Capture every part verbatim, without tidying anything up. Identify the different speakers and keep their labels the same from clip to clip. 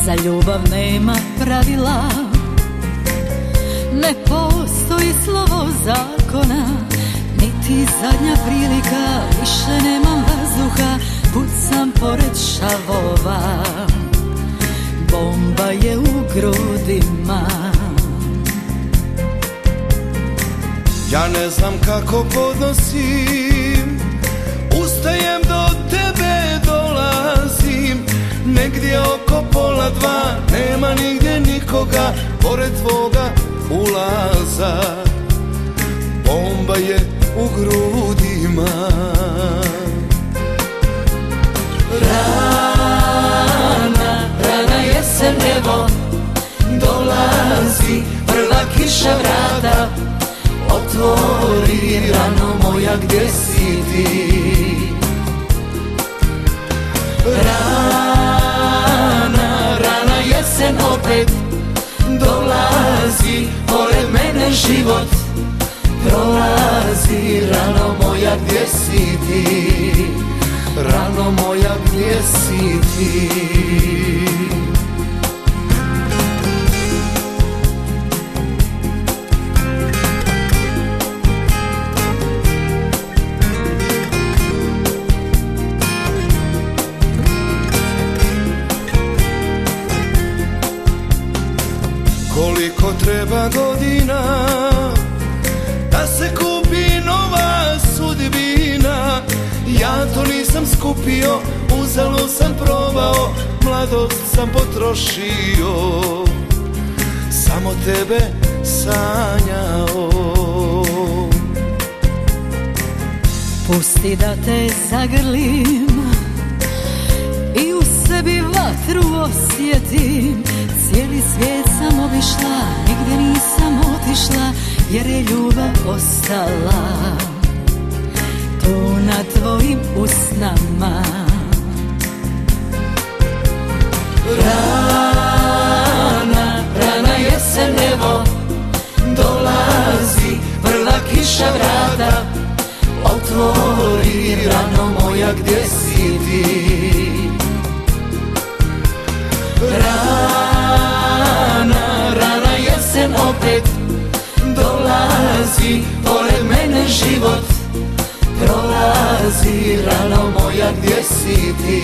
Speaker 1: Za ljubav nema pravila, ne postoji slovo zakona, niti zadnja prilika, više nemam vazduha, pucam pored šavova, bomba je u grudima.
Speaker 2: Ja ne znam kako podnosim, ustajem do tebe dolazim, negdje oko pola dva, nema nigdje nikoga, pored tvoga ulaza, bomba je u grudima.
Speaker 1: Rana, rana jesen evo, dolazi prva kiša vrata, otvori rano moja gdje si ti. Rana, rana jesen opet, dolazi pored mene život, prolazi rano moja gdje si ti, rano moja gdje si ti.
Speaker 2: Koliko treba godina da se kupi nova sudbina, ja to nisam skupio, uzalud sam probao, mladost sam potrošio, samo tebe sanjao.
Speaker 1: Pusti da te zagrlim i u sebi vatru osjetim, cijeli svijet sam obišla, nigdje nisam otišla, jer je ljubav ostala tu na tvojim usnama. Rana, rana jesen evo, dolazi prva kiša vrata, otvori rano moja gdje si ti. Rana, rana jesen opet, dolazi pored mene život, prolazi rano moja gdje si ti.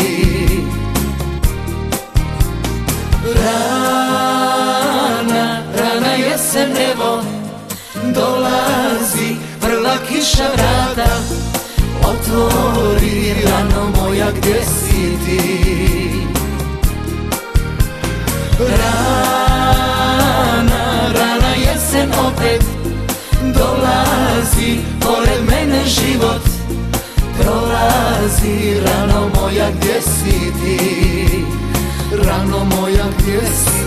Speaker 1: Rana, rana jesen evo, dolazi prva kiša vrata, otvori rano moja gdje si ti. Rana, rana jesen opet, dolazi pored mene život, prolazi rano moja gdje si ti, rano moja gdje si ti.